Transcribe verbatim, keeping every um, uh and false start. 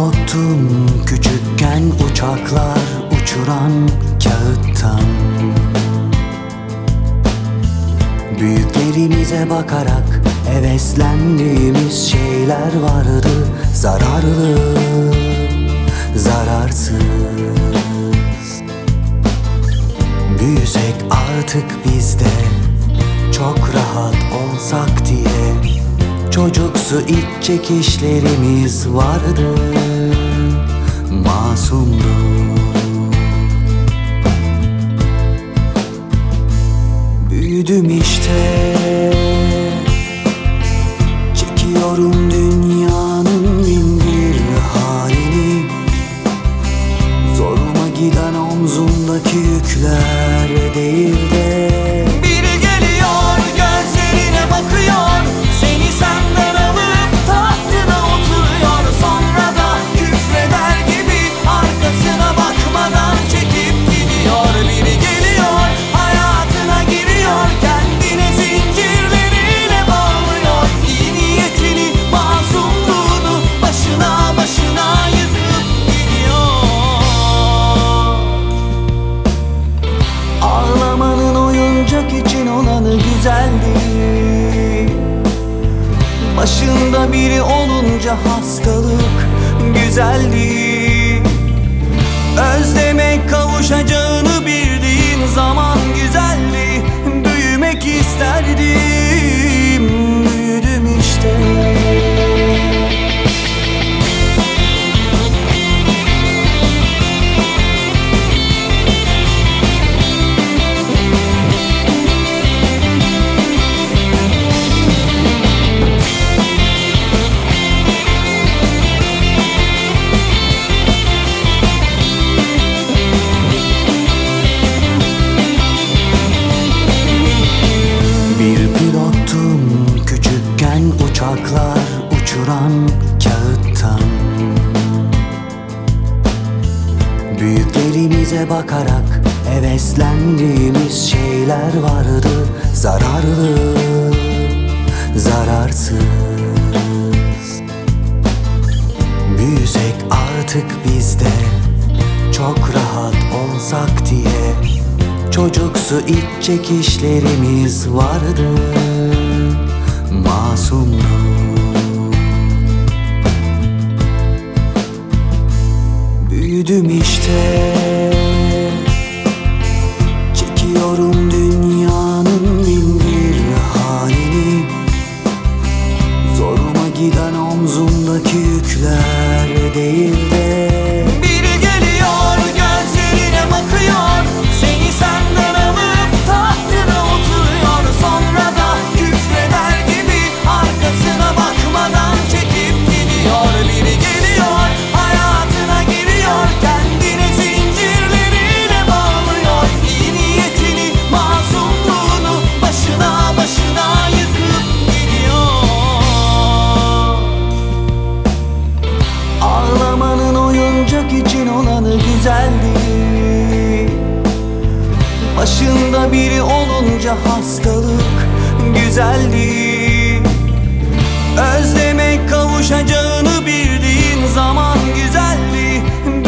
pilottum küçükken, uçaklar uçuran kağıttan. Büyüklerimize bakarak heveslendiğimiz şeyler vardı. Zararlı, zararsız. Büyüsek artık biz de, çok rahat olsak diye. Çocuksu iç çekişlerimiz vardı, masumdu. Büyüdüm işte, çekiyorum dünyanın bin bir halini. Zoruma giden omzumdaki yükler değil de, biri geliyor gözlerine bakıyor, seni senden alıp tahtına oturuyor. Sonra da küfreder gibi arkasına bakmadan çekip gidiyor. Biri geliyor hayatına giriyor, kendine zincirleriyle bağlıyor. İyi niyetini, masumluğunu başına başına yıkıp gidiyor. Ağlamanın oyuncak için olanı güzeldi. Başında biri olunca hastalık güzeldi. Özlemek kavuşacağını bildiğin zaman güzeldi. Büyümek isterdim, büyüdüm işte. Uçaklar uçuran kağıttan. Büyüklerimize bakarak heveslendiğimiz şeyler vardı. Zararlı, zararsız. Büyüsek artık biz de, çok rahat olsak diye. Çocuksu iç çekişlerimiz vardı, masumdu. Büyüdüm işte, çekiyorum dünyanın bin bir halini. Zoruma giden omzumdaki yükler değil de, biri geliyor gözlerine bakıyor, seni senden alıp tahtına oturuyor. Sonra da küfreder gibi arkasına bakmadan çekip gidiyor. Biri geliyor hayatına giriyor, kendine zincirleriyle bağlıyor. İyi niyetini, masumluğunu başına başına yıkıp gidiyor. Ağlamanın oyuncak için olanı güzeldi. Başında biri olunca hastalık güzeldi. Özlemek kavuşacağını bildiğin zaman güzeldi.